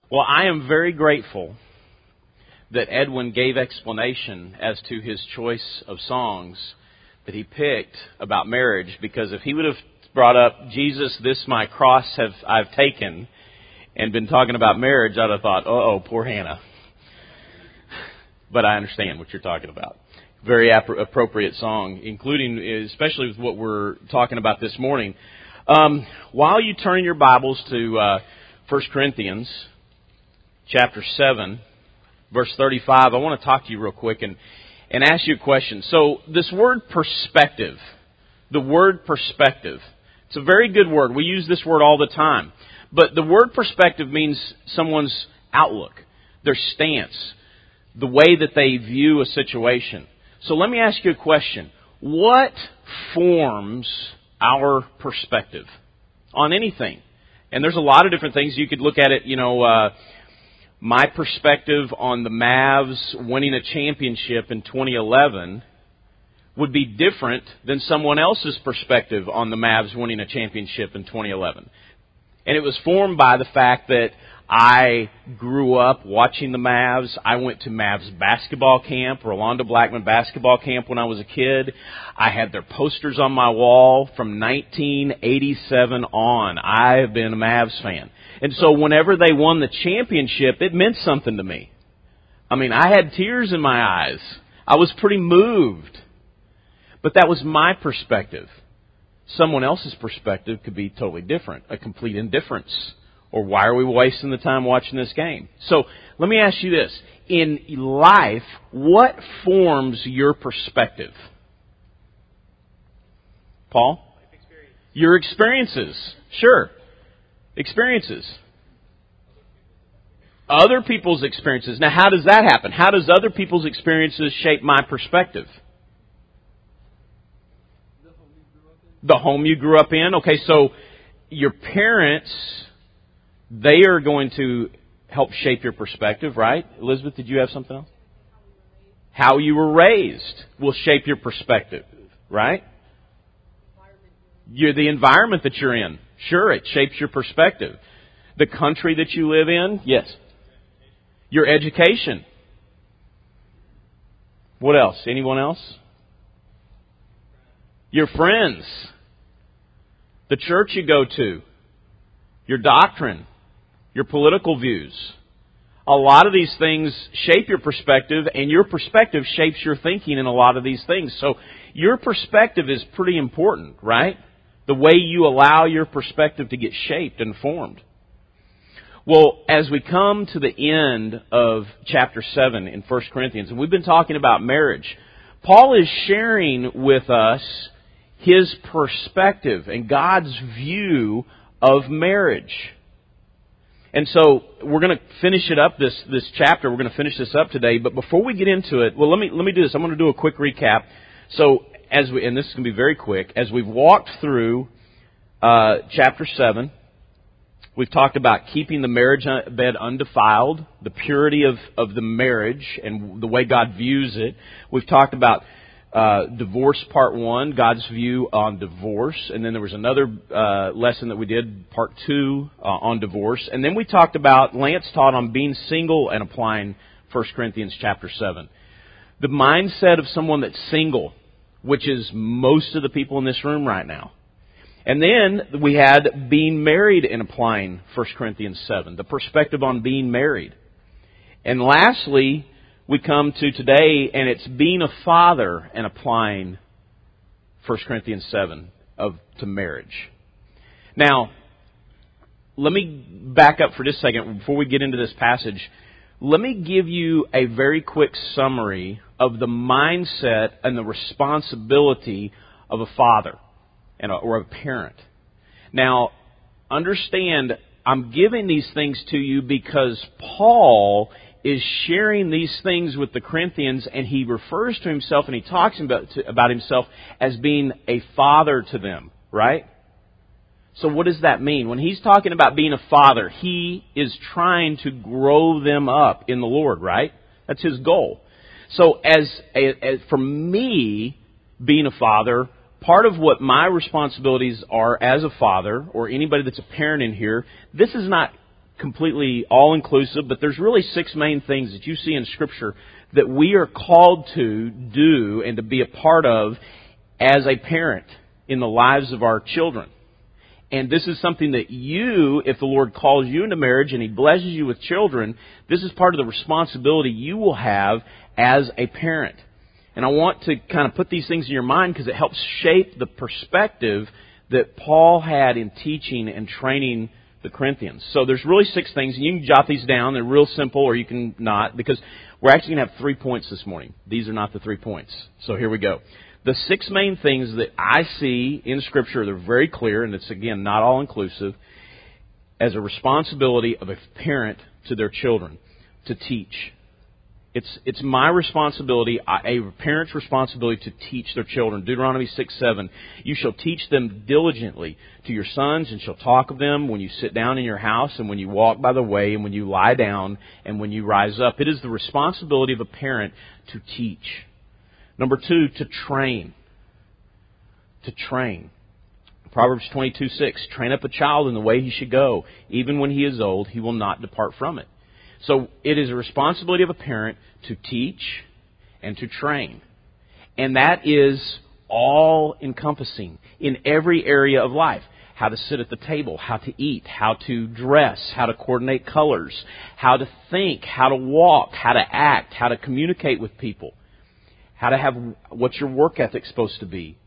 Well, I am very grateful that Edwin gave explanation as to his choice of songs that he picked about marriage, because if he would have brought up, Jesus, this my cross I've taken, and been talking about marriage, I'd have thought, oh, poor Hannah. But I understand what you're talking about. Very appropriate song, including, especially with what we're talking about this morning. While you turn your Bibles to 1 Corinthians chapter 7, verse 35, I want to talk to you real quick and ask you a question. So this word perspective, the word perspective, it's a very good word. We use this word all the time. But the word perspective means someone's outlook, their stance, the way that they view a situation. So let me ask you a question. What forms our perspective on anything? And there's a lot of different things. You could look at it, my perspective on the Mavs winning a championship in 2011 would be different than someone else's perspective on the Mavs winning a championship in 2011. And it was formed by the fact that I grew up watching the Mavs. I went to Mavs basketball camp, Rolando Blackman basketball camp when I was a kid. I had their posters on my wall from 1987 on. I have been a Mavs fan. And so whenever they won the championship, it meant something to me. I mean, I had tears in my eyes. I was pretty moved. But that was my perspective. Someone else's perspective could be totally different, a complete indifference. Or why are we wasting the time watching this game? So let me ask you this. In life, what forms your perspective? Paul? Your experiences. Sure. Experiences. Other people's experiences. Now, how does that happen? How does other people's experiences shape my perspective? The home you grew up in. Okay, so your parents, they are going to help shape your perspective, right? Elizabeth, did you have something else? How you were raised will shape your perspective, right? You're the environment that you're in. Sure, it shapes your perspective. The country that you live in, yes. Your education. What else? Anyone else? Your friends. The church you go to. Your doctrine. Your political views. A lot of these things shape your perspective, and your perspective shapes your thinking in a lot of these things. So your perspective is pretty important, right? The way you allow your perspective to get shaped and formed. Well, as we come to the end of chapter 7 in 1 Corinthians, and we've been talking about marriage, Paul is sharing with us his perspective and God's view of marriage. And so we're going to finish it up, this chapter. We're going to finish this up today. But before we get into it, well, let me do this. I'm going to do a quick recap. So and this is going to be very quick, as we've walked through chapter 7, we've talked about keeping the marriage bed undefiled, the purity of the marriage and the way God views it. We've talked about divorce part 1, God's view on divorce. And then there was another lesson that we did, part 2, on divorce. And then we talked about, Lance taught on being single and applying 1 Corinthians chapter 7. The mindset of someone that's single, which is most of the people in this room right now. And then we had being married and applying 1 Corinthians 7, the perspective on being married. And lastly, we come to today, and it's being a father and applying 1 Corinthians 7 to marriage. Now, let me back up for just a second before we get into this passage. Let me give you a very quick summary of the mindset and the responsibility of a father or a parent. Now, understand, I'm giving these things to you because Paul is sharing these things with the Corinthians, and he refers to himself and he talks about himself as being a father to them, right? So what does that mean? When he's talking about being a father, he is trying to grow them up in the Lord, right? That's his goal. So as for me, being a father, part of what my responsibilities are as a father, or anybody that's a parent in here, this is not completely all-inclusive, but there's really 6 main things that you see in Scripture that we are called to do and to be a part of as a parent in the lives of our children. And this is something that you, if the Lord calls you into marriage and He blesses you with children, this is part of the responsibility you will have as a parent. And I want to kind of put these things in your mind because it helps shape the perspective that Paul had in teaching and training the Corinthians. So there's really 6 things, and you can jot these down. They're real simple, or you can not, because we're actually going to have 3 points this morning. These are not the 3 points. So here we go. The 6 main things that I see in Scripture, they're very clear, and it's, again, not all-inclusive, as a responsibility of a parent to their children to teach. It's my responsibility, a parent's responsibility to teach their children. Deuteronomy 6:7, you shall teach them diligently to your sons, and shall talk of them when you sit down in your house, and when you walk by the way, and when you lie down, and when you rise up. It is the responsibility of a parent to teach. Number 2, to train. To train. Proverbs 22:6, train up a child in the way he should go. Even when he is old, he will not depart from it. So it is a responsibility of a parent to teach and to train. And that is all-encompassing in every area of life. How to sit at the table, how to eat, how to dress, how to coordinate colors, how to think, how to walk, how to act, how to communicate with people, how to have, what's your work ethic supposed to be,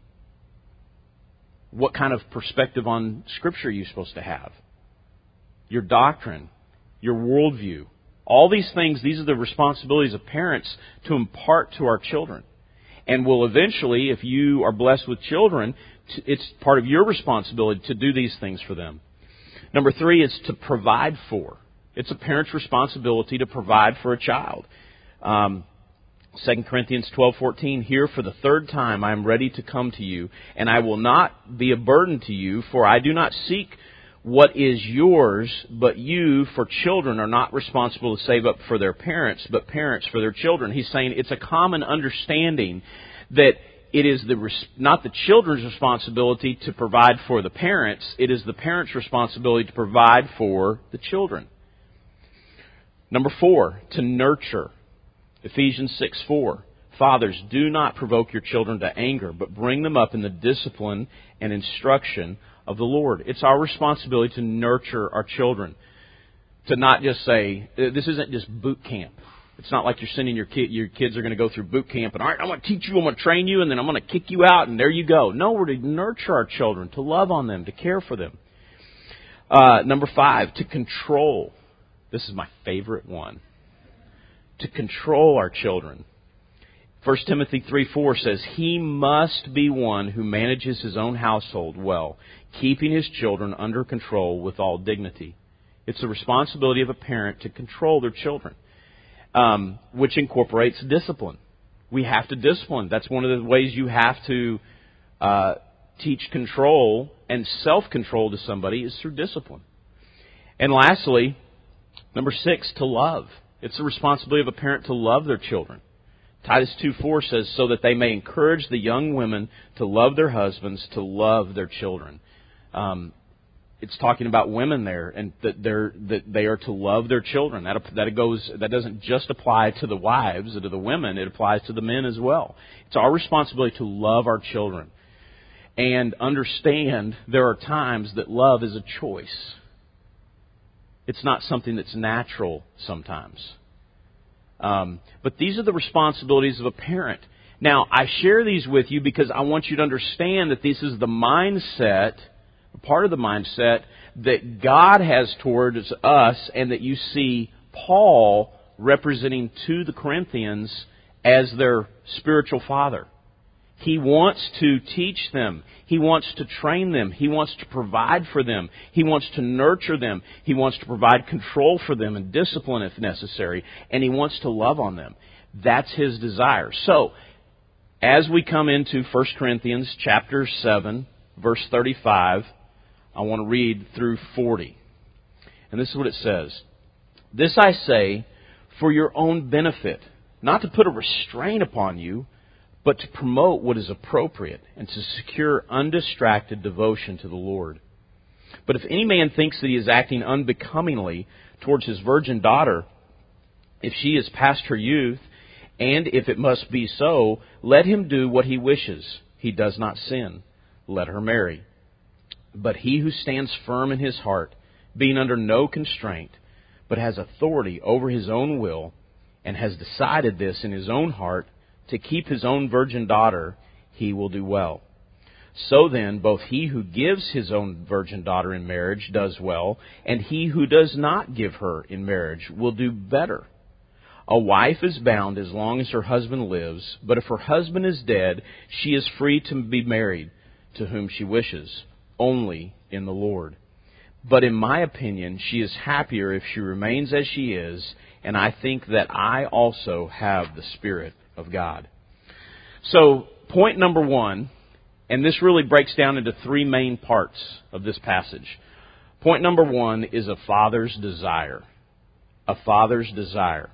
what kind of perspective on Scripture are you supposed to have, your doctrine, your worldview. All these things, these are the responsibilities of parents to impart to our children. And will eventually, if you are blessed with children, it's part of your responsibility to do these things for them. Number 3 is to provide for. It's a parent's responsibility to provide for a child. 2 Corinthians 12:14, here for the 3rd time I am ready to come to you, and I will not be a burden to you, for I do not seek what is yours, but you, for children, are not responsible to save up for their parents, but parents for their children. He's saying it's a common understanding that it is not the children's responsibility to provide for the parents, it is the parents' responsibility to provide for the children. Number 4, to nurture. Ephesians 6:4. Fathers, do not provoke your children to anger, but bring them up in the discipline and instruction of the Lord. It's our responsibility to nurture our children. To not just say, this isn't just boot camp. It's not like you're sending your kids are going to go through boot camp and, all right, I'm going to teach you, I'm going to train you, and then I'm going to kick you out, and there you go. No, we're to nurture our children, to love on them, to care for them. Number 5, to control. This is my favorite one. To control our children. 1 Timothy 3:4 says, he must be one who manages his own household well, keeping his children under control with all dignity. It's the responsibility of a parent to control their children, which incorporates discipline. We have to discipline. That's one of the ways you have to teach control and self-control to somebody is through discipline. And lastly, number 6, to love. It's the responsibility of a parent to love their children. Titus 2:4 says, so that they may encourage the young women to love their husbands, to love their children. It's talking about women there, and that they are to love their children. That doesn't just apply to the wives or to the women; it applies to the men as well. It's our responsibility to love our children, and understand there are times that love is a choice. It's not something that's natural sometimes. But these are the responsibilities of a parent. Now, I share these with you because I want you to understand that this is the mindset, part of the mindset that God has towards us, and that you see Paul representing to the Corinthians as their spiritual father. He wants to teach them. He wants to train them. He wants to provide for them. He wants to nurture them. He wants to provide control for them and discipline if necessary. And He wants to love on them. That's His desire. So, as we come into 1 Corinthians chapter 7, verse 35, I want to read through 40. And this is what it says. This I say for your own benefit, not to put a restraint upon you, but to promote what is appropriate and to secure undistracted devotion to the Lord. But if any man thinks that he is acting unbecomingly, towards his virgin daughter, if she is past her youth, and if it must be so, let him do what he wishes. He does not sin. Let her marry. But he who stands firm in his heart, being under no constraint, but has authority over his own will, and has decided this in his own heart, to keep his own virgin daughter, he will do well. So then, both he who gives his own virgin daughter in marriage does well, and he who does not give her in marriage will do better. A wife is bound as long as her husband lives, but if her husband is dead, she is free to be married to whom she wishes, only in the Lord. But in my opinion, she is happier if she remains as she is, and I think that I also have the Spirit of God. So, point number one, and this really breaks down into three main parts of this passage. Point number one is a father's desire. A father's desire.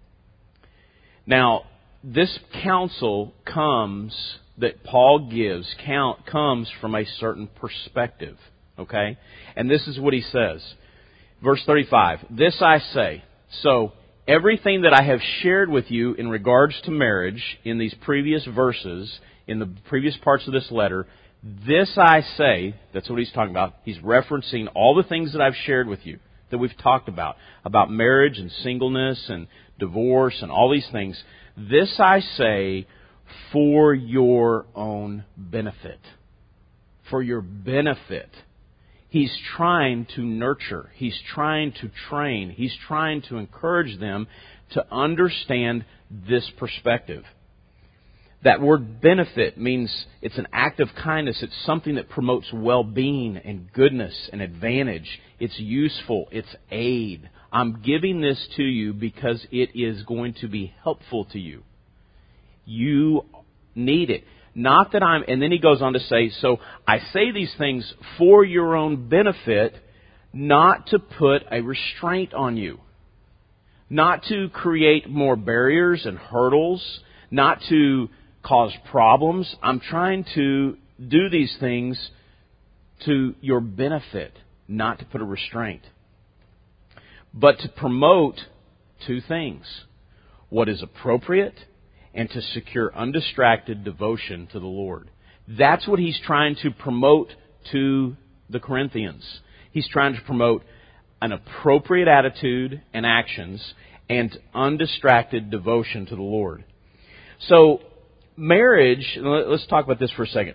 Now, this counsel that Paul gives comes from a certain perspective. Okay? And this is what he says. Verse 35, this I say. So, everything that I have shared with you in regards to marriage in these previous verses, in the previous parts of this letter, this I say, that's what he's talking about. He's referencing all the things that I've shared with you, that we've talked about marriage and singleness and divorce and all these things. This I say for your own benefit. For your benefit. He's trying to nurture. He's trying to train. He's trying to encourage them to understand this perspective. That word benefit means it's an act of kindness. It's something that promotes well-being and goodness and advantage. It's useful. It's aid. I'm giving this to you because it is going to be helpful to you. You need it. Not that and then he goes on to say, so I say these things for your own benefit, not to put a restraint on you. Not to create more barriers and hurdles. Not to cause problems. I'm trying to do these things to your benefit, not to put a restraint. But to promote two things. What is appropriate and to secure undistracted devotion to the Lord. That's what he's trying to promote to the Corinthians. He's trying to promote an appropriate attitude and actions and undistracted devotion to the Lord. So, marriage, let's talk about this for a second.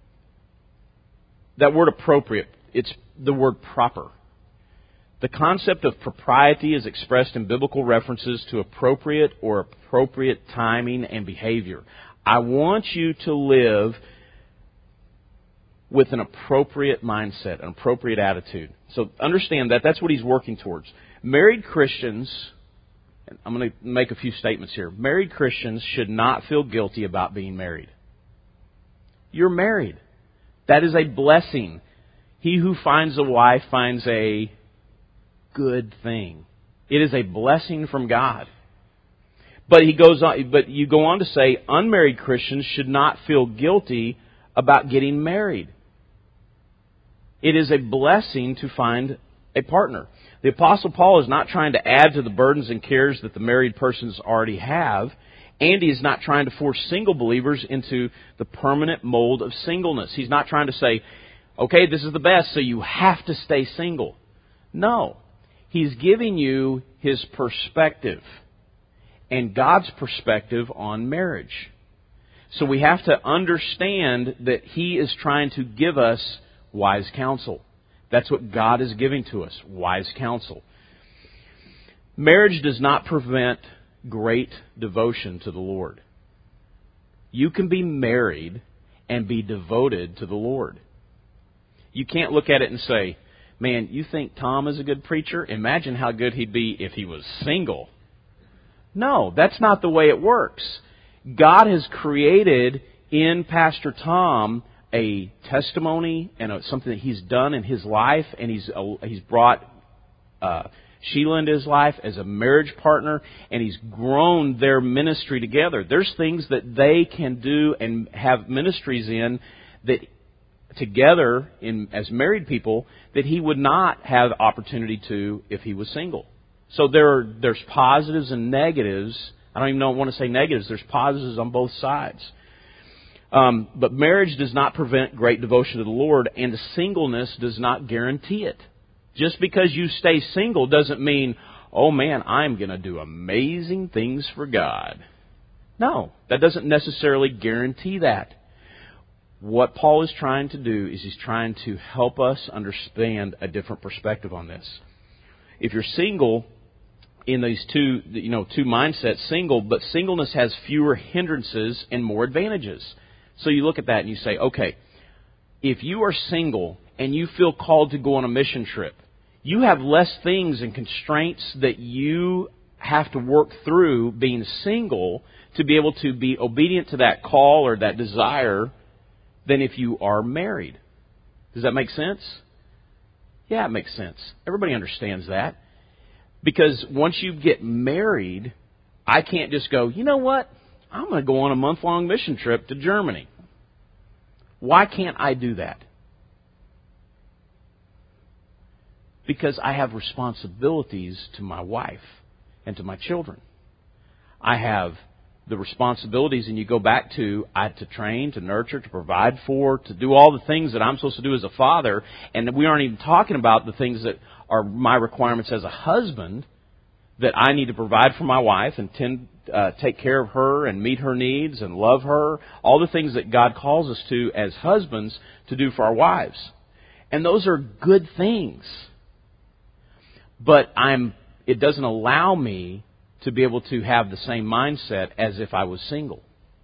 That word appropriate, it's the word proper. The concept of propriety is expressed in biblical references to appropriate or appropriate timing and behavior. I want you to live with an appropriate mindset, an appropriate attitude. So understand that that's what he's working towards. Married Christians, I'm going to make a few statements here. Married Christians should not feel guilty about being married. You're married. That is a blessing. He who finds a wife finds a good thing. It is a blessing from God. But you go on to say unmarried Christians should not feel guilty about getting married. It is a blessing to find a partner. The Apostle Paul is not trying to add to the burdens and cares that the married persons already have, and he is not trying to force single believers into the permanent mold of singleness. He's not trying to say, okay, this is the best, so you have to stay single. No. He's giving you his perspective and God's perspective on marriage. So we have to understand that he is trying to give us wise counsel. That's what God is giving to us, wise counsel. Marriage does not prevent great devotion to the Lord. You can be married and be devoted to the Lord. You can't look at it and say, man, you think Tom is a good preacher? Imagine how good he'd be if he was single. No, that's not the way it works. God has created in Pastor Tom a testimony and something that he's done in his life, and he's brought Sheila into his life as a marriage partner, and he's grown their ministry together. There's things that they can do and have ministries in that together as married people that he would not have opportunity to if he was single. So there's positives and negatives. I don't even want to say negatives. There's positives on both sides. But marriage does not prevent great devotion to the Lord, and singleness does not guarantee it. Just because you stay single doesn't mean, oh man, I'm going to do amazing things for God. No, that doesn't necessarily guarantee that. What Paul is trying to do is he's trying to help us understand a different perspective on this. If you're single in these two mindsets, but singleness has fewer hindrances and more advantages. So you look at that and you say, okay, if you are single and you feel called to go on a mission trip, you have less things and constraints that you have to work through being single to be able to be obedient to that call or that desire than if you are married. Does that make sense? Yeah, it makes sense. Everybody understands that. Because once you get married, I can't just go, you know what? I'm going to go on a month-long mission trip to Germany. Why can't I do that? Because I have responsibilities to my wife and to my children. I have the responsibilities, and you go back to I have to train, to nurture, to provide for, to do all the things that I'm supposed to do as a father, and we aren't even talking about the things that are my requirements as a husband, that I need to provide for my wife and take care of her and meet her needs and love her, all the things that God calls us to as husbands to do for our wives. And those are good things. But it doesn't allow me to be able to have the same mindset as if I was single.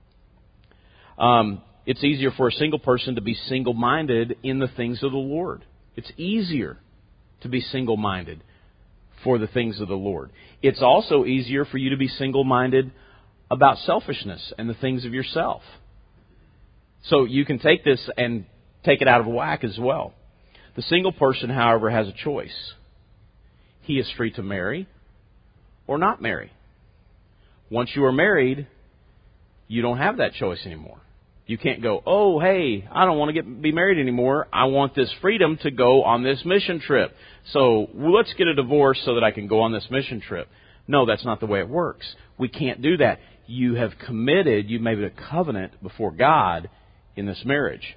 It's easier for a single person to be single-minded in the things of the Lord. It's easier to be single-minded for the things of the Lord. It's also easier for you to be single-minded about selfishness and the things of yourself. So you can take this and take it out of whack as well. The single person, however, has a choice. He is free to marry or not marry. Once you are married, you don't have that choice anymore. You can't go, oh, hey, I don't want to be married anymore. I want this freedom to go on this mission trip. So let's get a divorce so that I can go on this mission trip. No, that's not the way it works. We can't do that. You have committed, you made a covenant before God in this marriage.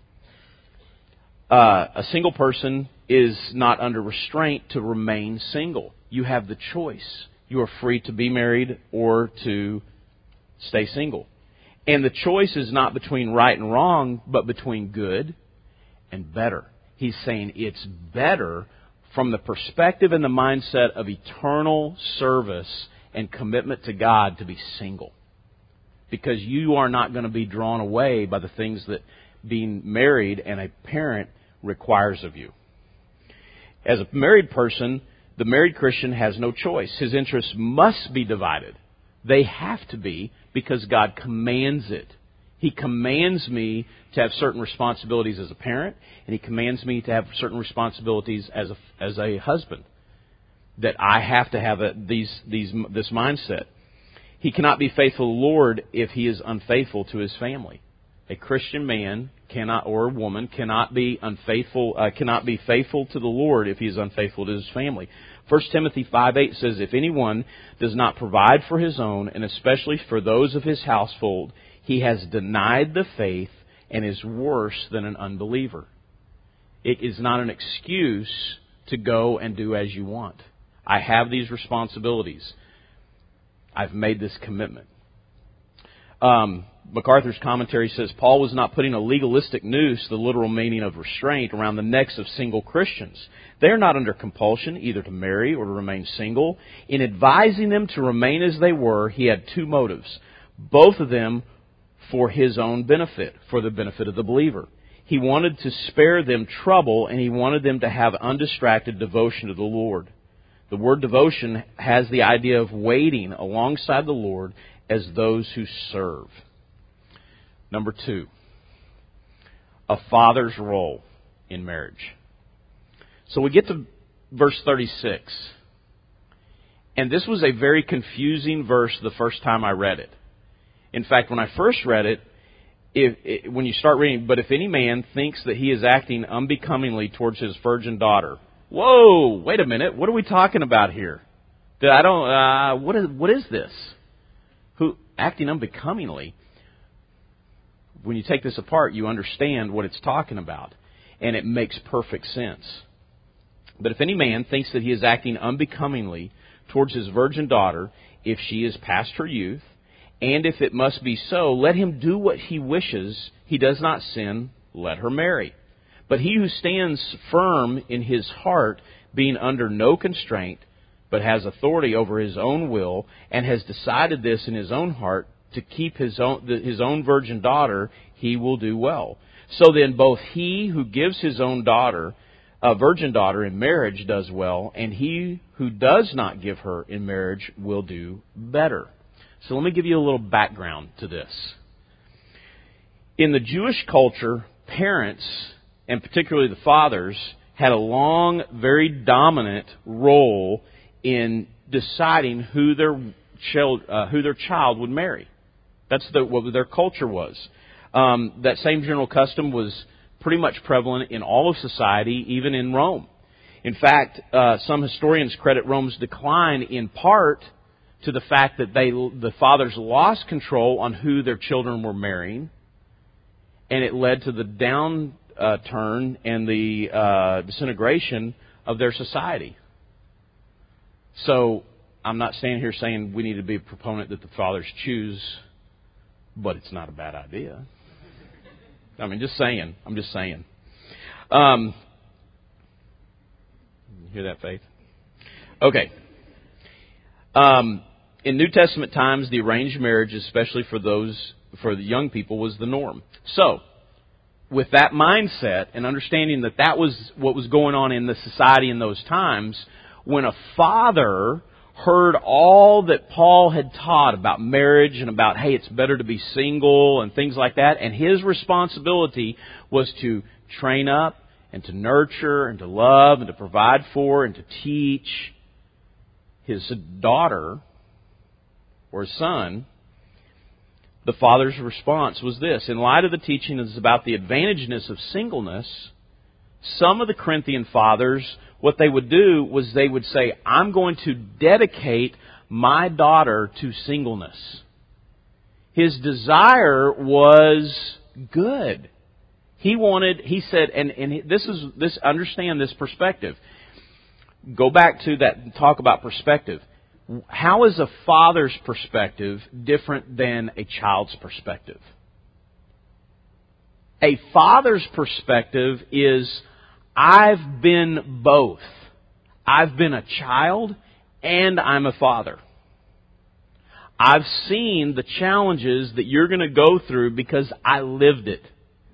A single person is not under restraint to remain single. You have the choice. You are free to be married or to stay single. And the choice is not between right and wrong, but between good and better. He's saying it's better from the perspective and the mindset of eternal service and commitment to God to be single. Because you are not going to be drawn away by the things that being married and a parent requires of you. As a married person, the married Christian has no choice. His interests must be divided. They have to be because God commands it. He commands me to have certain responsibilities as a parent, and He commands me to have certain responsibilities as a husband. That I have to have this mindset. He cannot be faithful to the Lord if he is unfaithful to his family. A Christian man cannot, or woman cannot be faithful to the Lord if he is unfaithful to his family. 1 Timothy 5:8 says, if anyone does not provide for his own, and especially for those of his household, he has denied the faith and is worse than an unbeliever. It is not an excuse to go and do as you want. I have these responsibilities. I've made this commitment. MacArthur's commentary says, Paul was not putting a legalistic noose, the literal meaning of restraint, around the necks of single Christians. They are not under compulsion either to marry or to remain single. In advising them to remain as they were, he had two motives, both of them for his own benefit, for the benefit of the believer. He wanted to spare them trouble, and he wanted them to have undistracted devotion to the Lord. The word devotion has the idea of waiting alongside the Lord as those who serve. Number 2, a father's role in marriage. So we get to verse 36. And this was a very confusing verse the first time I read it. In fact, when I first read it, when you start reading, but if any man thinks that he is acting unbecomingly towards his virgin daughter. Whoa, wait a minute, what are we talking about here? That I don't. What is this? Who acting unbecomingly? When you take this apart, you understand what it's talking about, and it makes perfect sense. But if any man thinks that he is acting unbecomingly towards his virgin daughter, if she is past her youth, and if it must be so, let him do what he wishes. He does not sin, let her marry. But he who stands firm in his heart, being under no constraint, but has authority over his own will, and has decided this in his own heart, to keep his own virgin daughter, he will do well. So then both he who gives his own daughter, a virgin daughter, in marriage does well, and he who does not give her in marriage will do better. So let me give you a little background to this. In the Jewish culture, parents, and particularly the fathers, had a long, very dominant role in deciding who their child would marry. That's what their culture was. That same general custom was pretty much prevalent in all of society, even in Rome. In fact, some historians credit Rome's decline in part to the fact that the fathers lost control on who their children were marrying, and it led to the downturn and the disintegration of their society. So I'm not standing here saying we need to be a proponent that the fathers choose, but it's not a bad idea. I mean, just saying. I'm just saying. You hear that, Faith? Okay. In New Testament times, the arranged marriage, especially for the young people, was the norm. So, with that mindset and understanding that that was what was going on in the society in those times, when a father heard all that Paul had taught about marriage and about, hey, it's better to be single and things like that, and his responsibility was to train up and to nurture and to love and to provide for and to teach his daughter or his son, the father's response was this. In light of the teachings about the advantageousness of singleness, some of the Corinthian fathers, what they would do was they would say, I'm going to dedicate my daughter to singleness. His desire was good. He said, understand this perspective. Go back to that and talk about perspective. How is a father's perspective different than a child's perspective? A father's perspective is, I've been both. I've been a child and I'm a father. I've seen the challenges that you're going to go through because I lived it.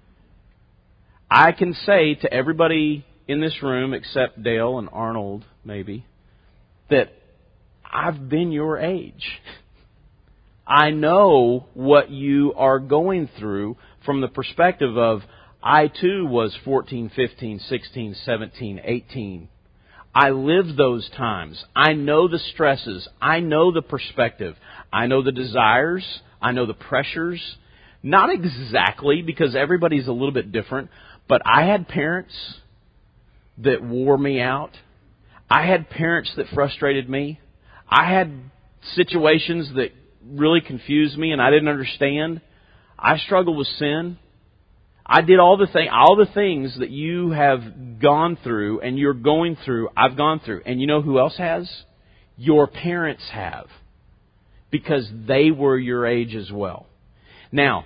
I can say to everybody in this room, except Dale and Arnold, maybe, that I've been your age. I know what you are going through from the perspective of, I too was 14, 15, 16, 17, 18. I lived those times. I know the stresses. I know the perspective. I know the desires. I know the pressures. Not exactly, because everybody's a little bit different, but I had parents that wore me out. I had parents that frustrated me. I had situations that really confused me and I didn't understand. I struggled with sin. I did all the things that you have gone through and you're going through, I've gone through. And you know who else has? Your parents have. Because they were your age as well. Now,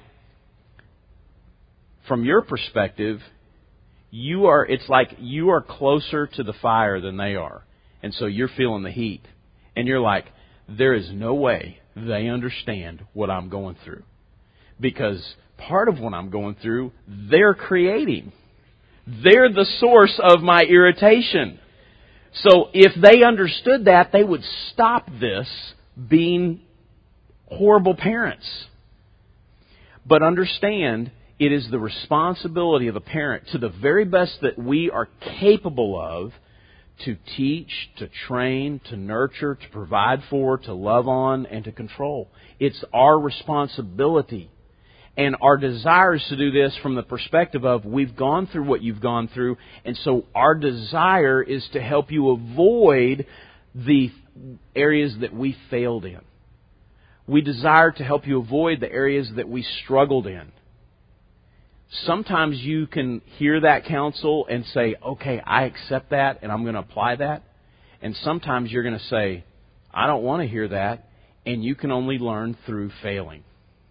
from your perspective, it's like you are closer to the fire than they are. And so you're feeling the heat. And you're like, there is no way they understand what I'm going through. Because part of what I'm going through, they're creating. They're the source of my irritation. So if they understood that, they would stop this being horrible parents. But understand, it is the responsibility of a parent, to the very best that we are capable of, to teach, to train, to nurture, to provide for, to love on, and to control. It's our responsibility. And our desire is to do this from the perspective of, we've gone through what you've gone through, and so our desire is to help you avoid the areas that we failed in. We desire to help you avoid the areas that we struggled in. Sometimes you can hear that counsel and say, okay, I accept that and I'm going to apply that. And sometimes you're going to say, I don't want to hear that, and you can only learn through failing.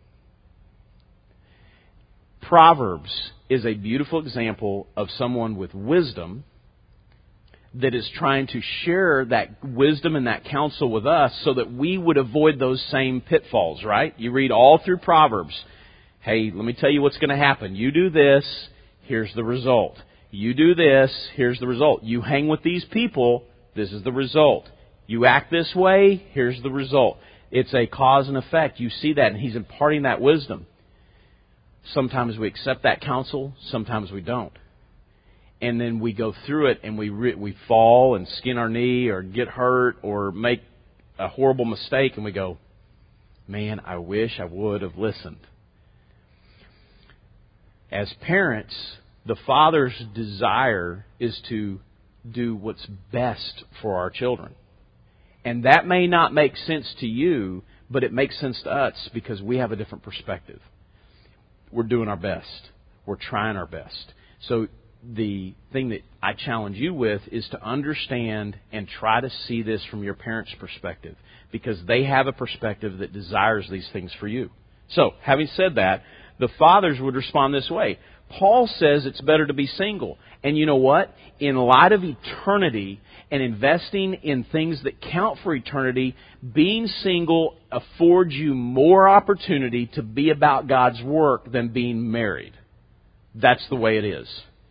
Proverbs is a beautiful example of someone with wisdom that is trying to share that wisdom and that counsel with us so that we would avoid those same pitfalls, right? You read all through Proverbs. Hey, let me tell you what's going to happen. You do this, here's the result. You do this, here's the result. You hang with these people, this is the result. You act this way, here's the result. It's a cause and effect. You see that, and He's imparting that wisdom. Sometimes we accept that counsel, sometimes we don't. And then we go through it and we fall and skin our knee or get hurt or make a horrible mistake, and we go, man, I wish I would have listened. As parents, the Father's desire is to do what's best for our children. And that may not make sense to you, but it makes sense to us because we have a different perspective. We're doing our best. We're trying our best. So the thing that I challenge you with is to understand and try to see this from your parents' perspective, because they have a perspective that desires these things for you. So, having said that, the fathers would respond this way. Paul says it's better to be single. And you know what? In light of eternity and investing in things that count for eternity, being single affords you more opportunity to be about God's work than being married. That's the way it is.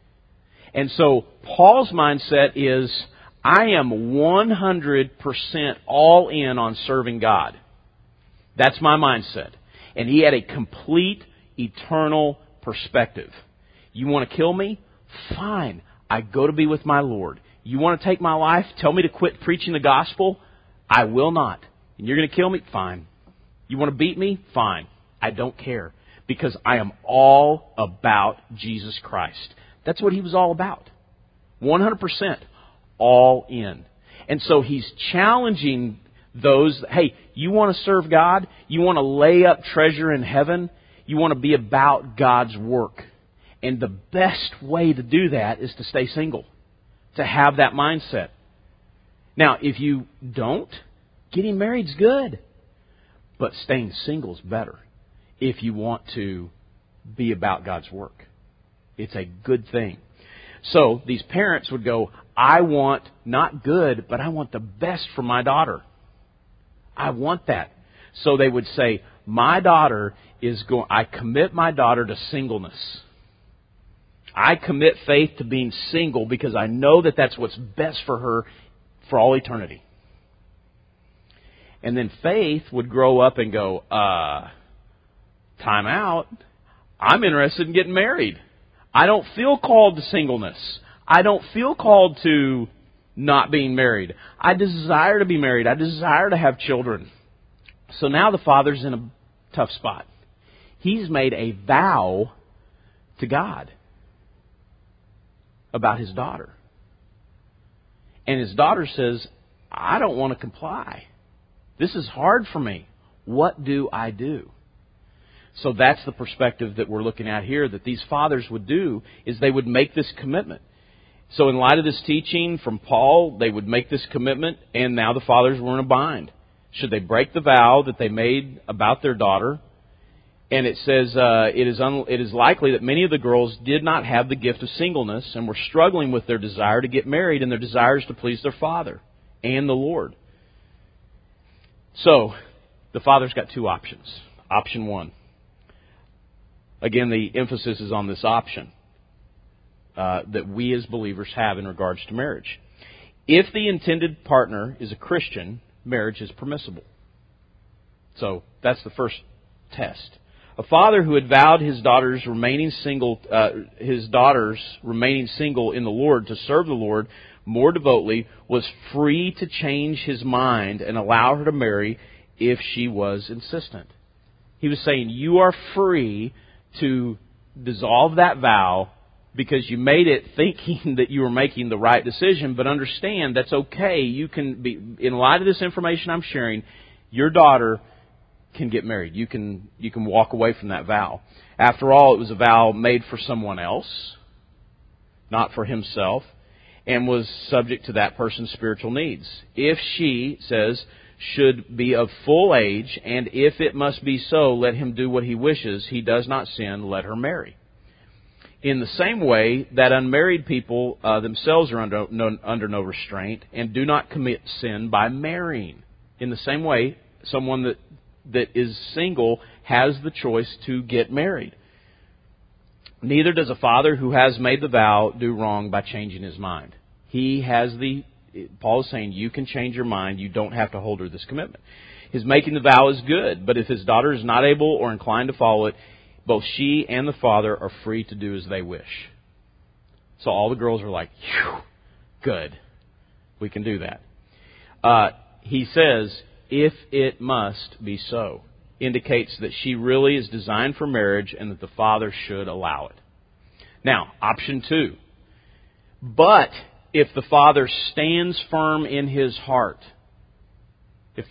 And so Paul's mindset is, I am 100% all in on serving God. That's my mindset. And he had a complete, eternal perspective. You want to kill me? Fine. I go to be with my Lord. You want to take my life? Tell me to quit preaching the gospel? I will not. And you're going to kill me? Fine. You want to beat me? Fine. I don't care. Because I am all about Jesus Christ. That's what he was all about. 100%. All in. And so he's challenging those, hey, you want to serve God? You want to lay up treasure in heaven? You want to be about God's work. And the best way to do that is to stay single. To have that mindset. Now, if you don't, getting married's good. But staying single is better if you want to be about God's work. It's a good thing. So these parents would go, I want not good, but I want the best for my daughter. I want that. So they would say, my daughter is going, I commit my daughter to singleness. I commit Faith to being single because I know that that's what's best for her for all eternity. And then Faith would grow up and go, time out. I'm interested in getting married. I don't feel called to singleness. I don't feel called to not being married. I desire to be married. I desire to have children. So now the father's in a tough spot. He's made a vow to God about his daughter. And his daughter says, I don't want to comply. This is hard for me. What do I do? So that's the perspective that we're looking at here, that these fathers would do, is they would make this commitment. So in light of this teaching from Paul, they would make this commitment, and now the fathers were in a bind. Should they break the vow that they made about their daughter? And it says it is likely that many of the girls did not have the gift of singleness and were struggling with their desire to get married and their desires to please their father and the Lord. So the father's got two options. Option one. Again, the emphasis is on this option that we as believers have in regards to marriage. If the intended partner is a Christian, marriage is permissible. So that's the first test. A father who had vowed his daughters remaining single in the Lord to serve the Lord more devoutly was free to change his mind and allow her to marry if she was insistent. He was saying, you are free to dissolve that vow because you made it thinking that you were making the right decision, but understand that's okay. You can be, in light of this information I'm sharing, your daughter can get married. You can walk away from that vow. After all, it was a vow made for someone else, not for himself, and was subject to that person's spiritual needs. If she, says, should be of full age, and if it must be so, let him do what he wishes. He does not sin, let her marry. In the same way that unmarried people themselves are under no restraint and do not commit sin by marrying. In the same way, someone that is single has the choice to get married. Neither does a father who has made the vow do wrong by changing his mind. Paul is saying you can change your mind. You don't have to hold her this commitment. His making the vow is good, but if his daughter is not able or inclined to follow it, both she and the father are free to do as they wish. So all the girls are like, phew, good. We can do that. He says, if it must be so, indicates that she really is designed for marriage and that the father should allow it. Now, option 2. But if the father stands firm in his heart, he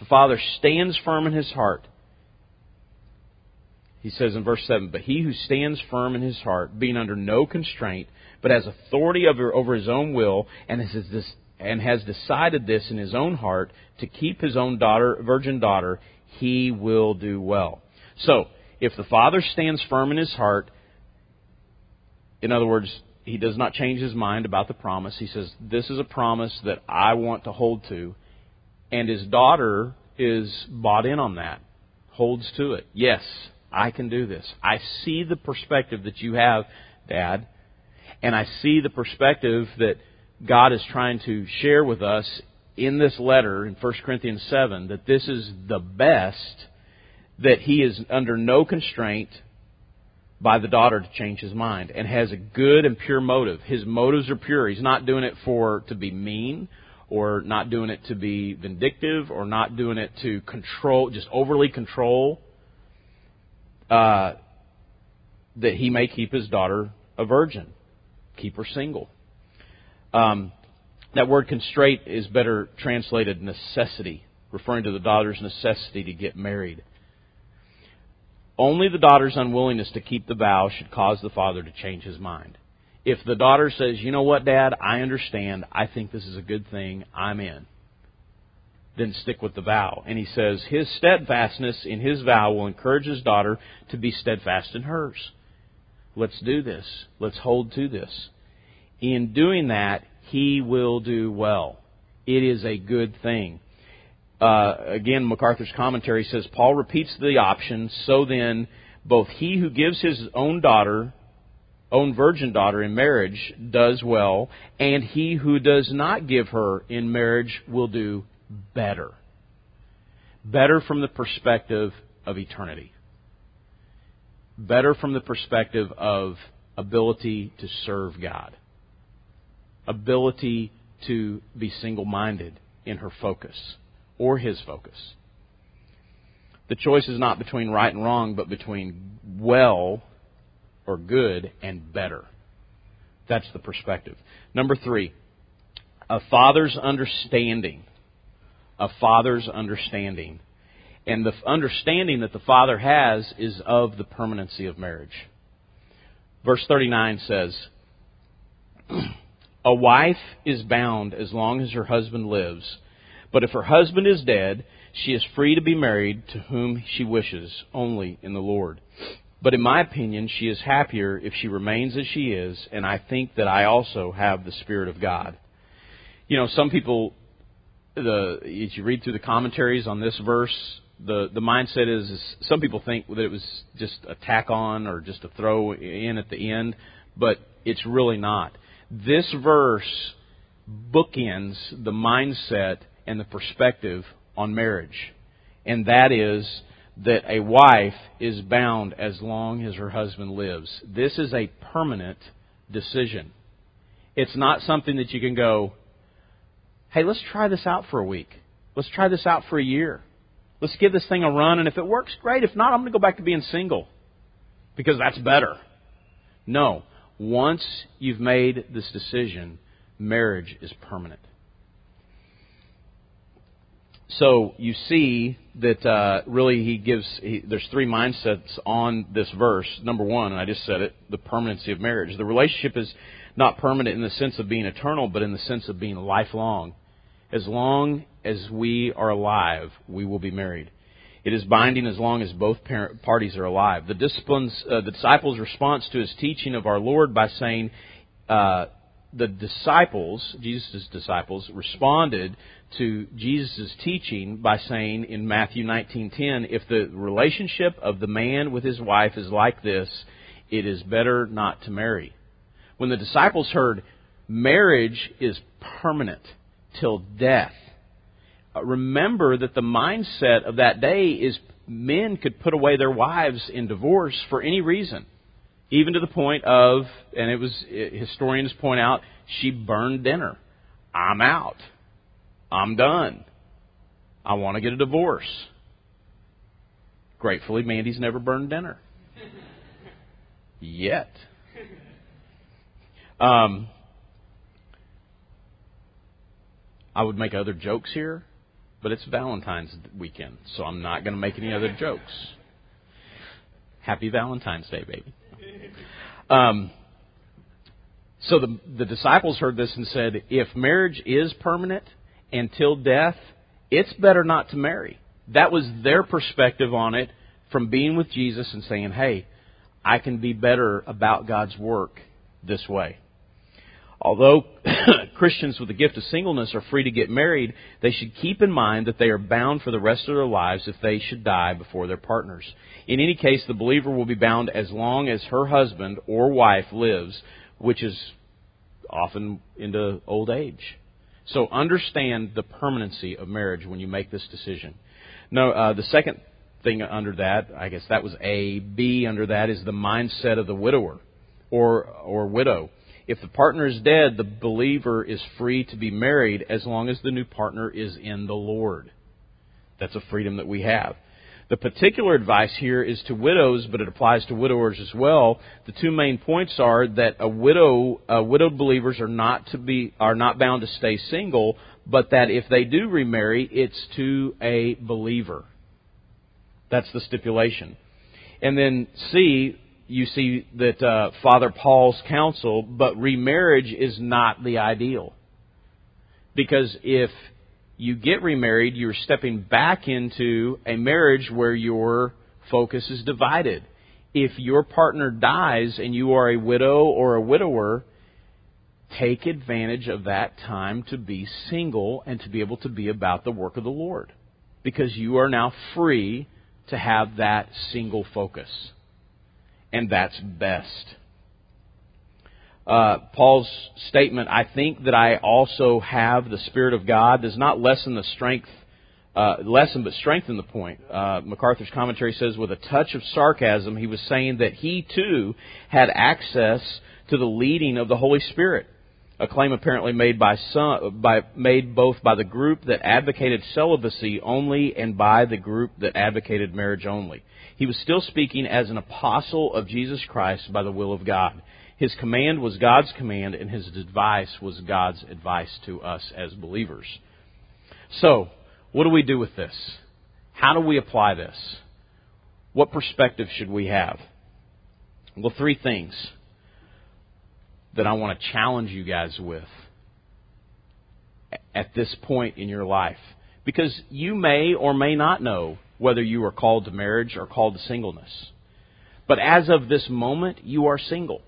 says in verse 7, but he who stands firm in his heart, being under no constraint, but has authority over his own will, and has decided this in his own heart to keep his own virgin daughter, he will do well. So, if the father stands firm in his heart, in other words, he does not change his mind about the promise. He says, this is a promise that I want to hold to. And his daughter is bought in on that, holds to it. Yes, I can do this. I see the perspective that you have, Dad. And I see the perspective that God is trying to share with us in this letter in 1 Corinthians 7, that this is the best, that he is under no constraint by the daughter to change his mind, and has a good and pure motive. His motives are pure. He's not doing it to be mean, or not doing it to be vindictive, or not doing it to control, just overly control, that he may keep his daughter a virgin, keep her single. That word constraint is better translated necessity, referring to the daughter's necessity to get married. Only the daughter's unwillingness to keep the vow should cause the father to change his mind. If the daughter says, you know what, Dad, I understand, I think this is a good thing, I'm in, then stick with the vow. And he says his steadfastness in his vow will encourage his daughter to be steadfast in hers. Let's do this. Let's hold to this. In doing that, he will do well. It is a good thing. Again, MacArthur's commentary says, Paul repeats the option, so then both he who gives his own virgin daughter in marriage does well, and he who does not give her in marriage will do better. Better from the perspective of eternity. Better from the perspective of ability to serve God. Ability to be single-minded in her focus, or his focus. The choice is not between right and wrong, but between well or good and better. That's the perspective. Number 3, a father's understanding. A father's understanding. And the understanding that the father has is of the permanency of marriage. Verse 39 says, a wife is bound as long as her husband lives, but if her husband is dead, she is free to be married to whom she wishes, only in the Lord. But in my opinion, she is happier if she remains as she is, and I think that I also have the Spirit of God. You know, some people, as you read through the commentaries on this verse, the mindset is some people think that it was just a tack on or just a throw in at the end, but it's really not. This verse bookends the mindset and the perspective on marriage. And that is that a wife is bound as long as her husband lives. This is a permanent decision. It's not something that you can go, hey, let's try this out for a week. Let's try this out for a year. Let's give this thing a run, and if it works, great. If not, I'm going to go back to being single because that's better. No. Once you've made this decision, marriage is permanent. So you see that really there's three mindsets on this verse. Number one, and I just said it, the permanency of marriage. The relationship is not permanent in the sense of being eternal, but in the sense of being lifelong. As long as we are alive, we will be married. It is binding as long as both parties are alive. The disciples' response to his teaching of our Lord by saying, the disciples, Jesus' disciples, responded to Jesus' teaching by saying in Matthew 19:10, if the relationship of the man with his wife is like this, it is better not to marry. When the disciples heard marriage is permanent till death, remember that the mindset of that day is men could put away their wives in divorce for any reason. Even to the point of, and historians point out, she burned dinner. I'm out. I'm done. I want to get a divorce. Gratefully, Mandy's never burned dinner. Yet. I would make other jokes here, but it's Valentine's weekend, so I'm not going to make any other jokes. Happy Valentine's Day, baby. So the disciples heard this and said, if marriage is permanent until death, it's better not to marry. That was their perspective on it from being with Jesus and saying, hey, I can be better about God's work this way. Although Christians with the gift of singleness are free to get married, they should keep in mind that they are bound for the rest of their lives if they should die before their partners. In any case, the believer will be bound as long as her husband or wife lives, which is often into old age. So understand the permanency of marriage when you make this decision. No, the second thing under that, I guess that was A. B under that is the mindset of the widower or widow. If the partner is dead, the believer is free to be married as long as the new partner is in the Lord. That's a freedom that we have. The particular advice here is to widows, but it applies to widowers as well. The two main points are that widowed believers are not bound to stay single, but that if they do remarry, it's to a believer. That's the stipulation. And then C, you see that Father Paul's counsel, but remarriage is not the ideal. Because if you get remarried, you're stepping back into a marriage where your focus is divided. If your partner dies and you are a widow or a widower, take advantage of that time to be single and to be able to be about the work of the Lord. Because you are now free to have that single focus. And that's best. Paul's statement, I think that I also have the Spirit of God, does not lessen but strengthen the point. MacArthur's commentary says, with a touch of sarcasm, he was saying that he too had access to the leading of the Holy Spirit. A claim apparently made made both by the group that advocated celibacy only and by the group that advocated marriage only. He was still speaking as an apostle of Jesus Christ by the will of God. His command was God's command, and his advice was God's advice to us as believers. So, what do we do with this? How do we apply this? What perspective should we have? Well, three things that I want to challenge you guys with at this point in your life. Because you may or may not know whether you are called to marriage or called to singleness. But as of this moment, you are single.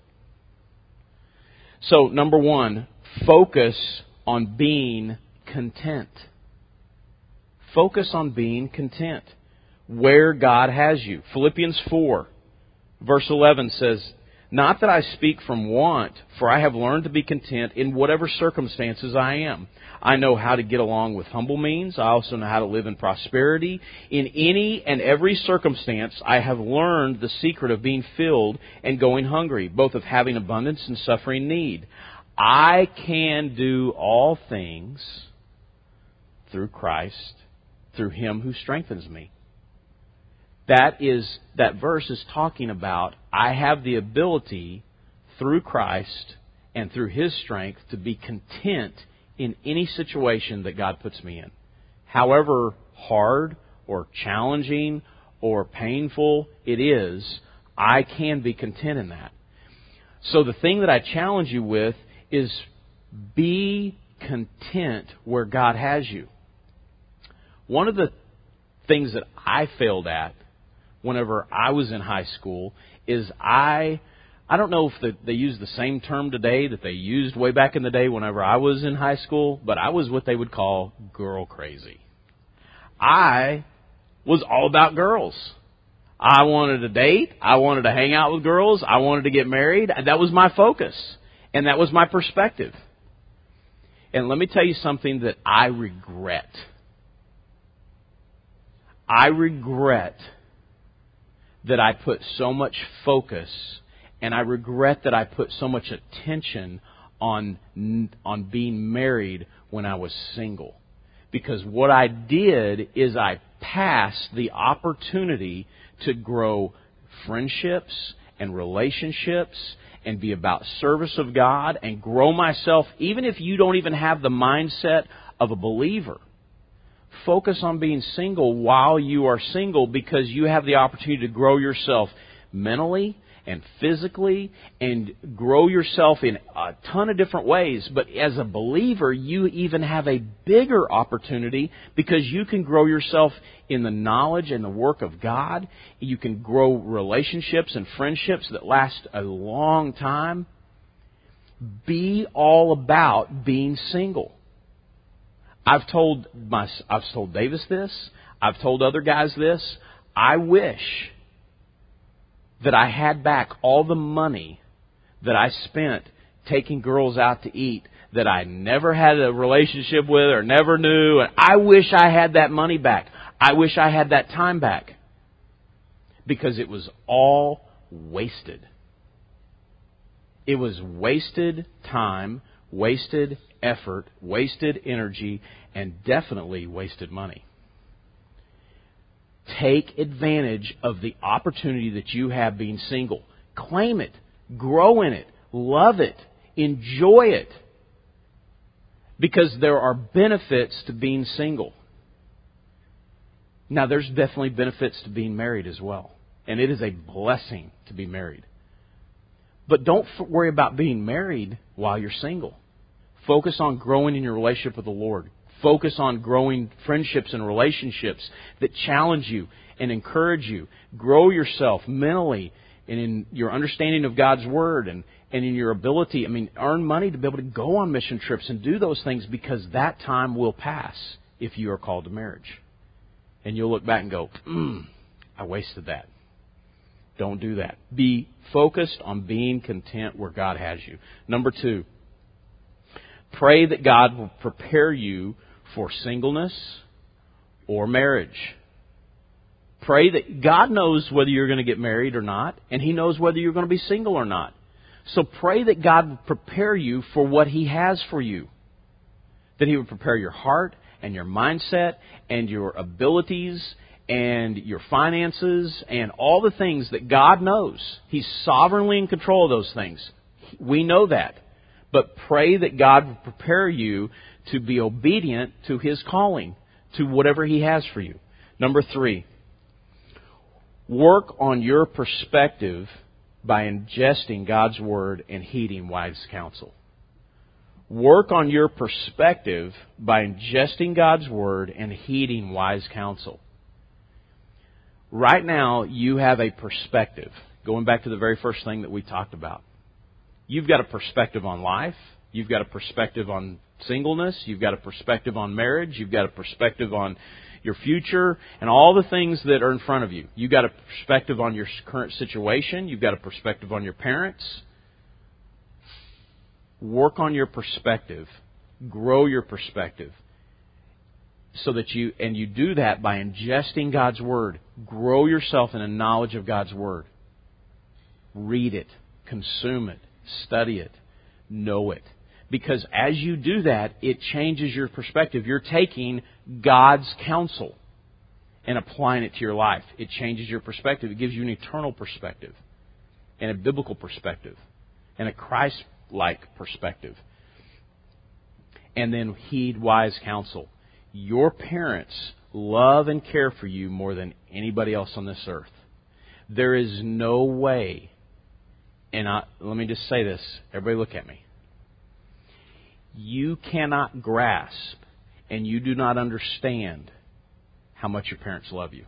So, number one, focus on being content. Focus on being content where God has you. Philippians 4, verse 11 says, not that I speak from want, for I have learned to be content in whatever circumstances I am. I know how to get along with humble means. I also know how to live in prosperity. In any and every circumstance, I have learned the secret of being filled and going hungry, both of having abundance and suffering need. I can do all things through Christ, through Him who strengthens me. That verse is talking about, I have the ability through Christ and through His strength to be content in any situation that God puts me in. However hard or challenging or painful it is, I can be content in that. So the thing that I challenge you with is be content where God has you. One of the things that I failed at whenever I was in high school is I don't know if they use the same term today that they used way back in the day whenever I was in high school, but I was what they would call girl crazy. I was all about girls. I wanted to date. I wanted to hang out with girls. I wanted to get married. That was my focus. And that was my perspective. And let me tell you something that I regret. I regret that I put so much focus, and I regret that I put so much attention on being married when I was single. Because what I did is I passed the opportunity to grow friendships and relationships and be about service of God and grow myself, even if you don't even have the mindset of a believer. Focus on being single while you are single, because you have the opportunity to grow yourself mentally and physically and grow yourself in a ton of different ways. But as a believer, you even have a bigger opportunity because you can grow yourself in the knowledge and the work of God. You can grow relationships and friendships that last a long time. Be all about being single. I've told Davis this. I've told other guys this. I wish that I had back all the money that I spent taking girls out to eat that I never had a relationship with or never knew. And I wish I had that money back. I wish I had that time back. Because it was all wasted. It was wasted time, wasted effort, wasted energy, and definitely wasted money. Take advantage of the opportunity that you have being single. Claim it. Grow in it. Love it. Enjoy it. Because there are benefits to being single. Now, there's definitely benefits to being married as well. And it is a blessing to be married. But don't worry about being married while you're single. Focus on growing in your relationship with the Lord. Focus on growing friendships and relationships that challenge you and encourage you. Grow yourself mentally and in your understanding of God's Word and in your ability, earn money to be able to go on mission trips and do those things, because that time will pass if you are called to marriage. And you'll look back and go, I wasted that. Don't do that. Be focused on being content where God has you. Number 2, pray that God will prepare you for singleness or marriage. Pray that God knows whether you're going to get married or not, and He knows whether you're going to be single or not. So pray that God will prepare you for what He has for you. That He would prepare your heart and your mindset and your abilities and your finances and all the things that God knows. He's sovereignly in control of those things. We know that. But pray that God will prepare you to be obedient to His calling, to whatever He has for you. Number 3, work on your perspective by ingesting God's Word and heeding wise counsel. Work on your perspective by ingesting God's Word and heeding wise counsel. Right now, you have a perspective. Going back to the very first thing that we talked about. You've got a perspective on life. You've got a perspective on singleness. You've got a perspective on marriage. You've got a perspective on your future and all the things that are in front of you. You've got a perspective on your current situation. You've got a perspective on your parents. Work on your perspective. Grow your perspective. So that you do that by ingesting God's Word. Grow yourself in a knowledge of God's Word. Read it. Consume it. Study it. Know it. Because as you do that, it changes your perspective. You're taking God's counsel and applying it to your life. It changes your perspective. It gives you an eternal perspective and a biblical perspective. and a Christ-like perspective. And then heed wise counsel. Your parents love and care for you more than anybody else on this earth. There is no way, and let me just say this. Everybody look at me. You cannot grasp and you do not understand how much your parents love you.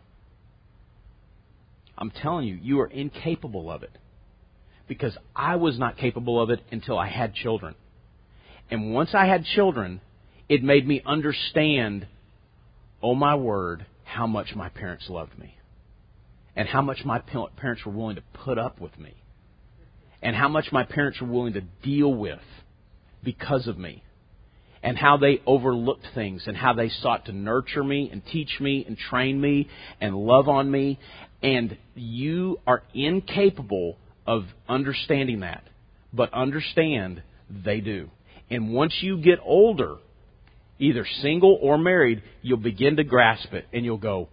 I'm telling you, you are incapable of it. Because I was not capable of it until I had children. And once I had children, it made me understand, oh my word, how much my parents loved me. And how much my parents were willing to put up with me. And how much my parents were willing to deal with because of me. And how they overlooked things and how they sought to nurture me and teach me and train me and love on me. And you are incapable of understanding that. But understand, they do. And once you get older, either single or married, you'll begin to grasp it and you'll go,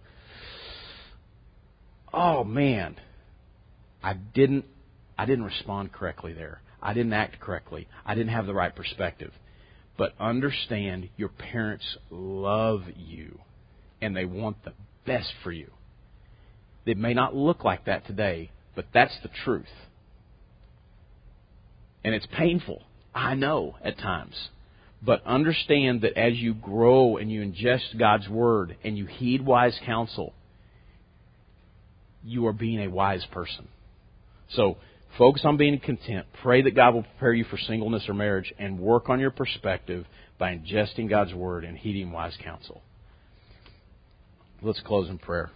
oh man, I didn't respond correctly there. I didn't act correctly. I didn't have the right perspective. But understand, your parents love you and they want the best for you. It may not look like that today, but that's the truth. And it's painful, I know, at times. But understand that as you grow and you ingest God's Word and you heed wise counsel, you are being a wise person. So focus on being content. Pray that God will prepare you for singleness or marriage, and work on your perspective by ingesting God's Word and heeding wise counsel. Let's close in prayer.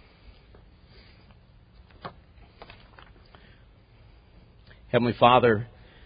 Heavenly Father,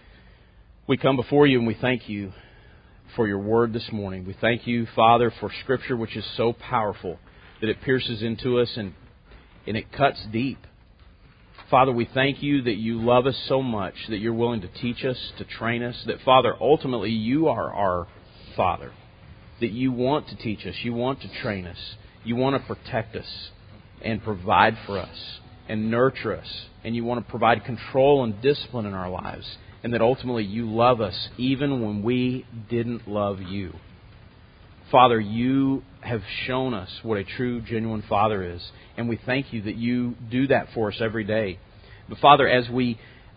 we come before you and we thank you for your word this morning. We thank you, Father, for Scripture which is so powerful that it pierces into us and it cuts deep. Father, we thank you that you love us so much, that you're willing to teach us, to train us, that, Father, ultimately you are our Father, that you want to teach us, you want to train us, you want to protect us and provide for us and nurture us, and you want to provide control and discipline in our lives, and that ultimately you love us even when we didn't love you. Father, you have shown us what a true, genuine Father is, and we thank you that you do that for us every day. But Father, as we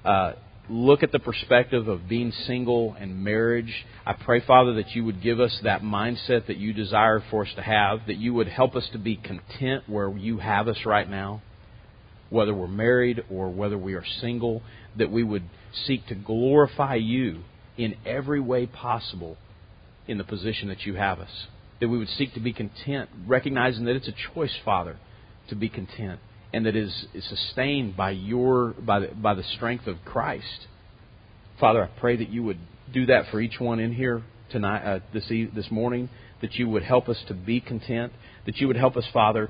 look at the perspective of being single and marriage, I pray, Father, that you would give us that mindset that you desire for us to have, that you would help us to be content where you have us right now, whether we're married or whether we are single, that we would seek to glorify you in every way possible in the position that you have us. That we would seek to be content, recognizing that it's a choice, Father, to be content, and that is sustained by the strength of Christ. Father, I pray that you would do that for each one in here tonight, this morning, that you would help us to be content, that you would help us, Father,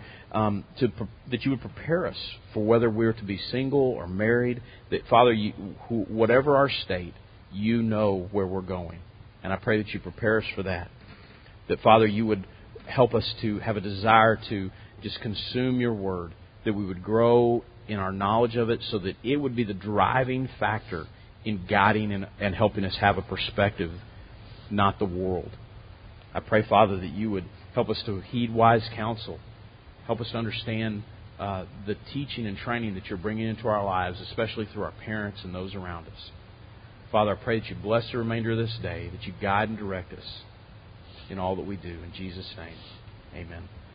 that you would prepare us for whether we're to be single or married, that, Father, whatever our state, you know where we're going. And I pray that you prepare us for that. That, Father, you would help us to have a desire to just consume your word, that we would grow in our knowledge of it so that it would be the driving factor in guiding and helping us have a perspective, not the world. I pray, Father, that you would help us to heed wise counsel. Help us to understand the teaching and training that you're bringing into our lives, especially through our parents and those around us. Father, I pray that you bless the remainder of this day, that you guide and direct us in all that we do. In Jesus' name, amen.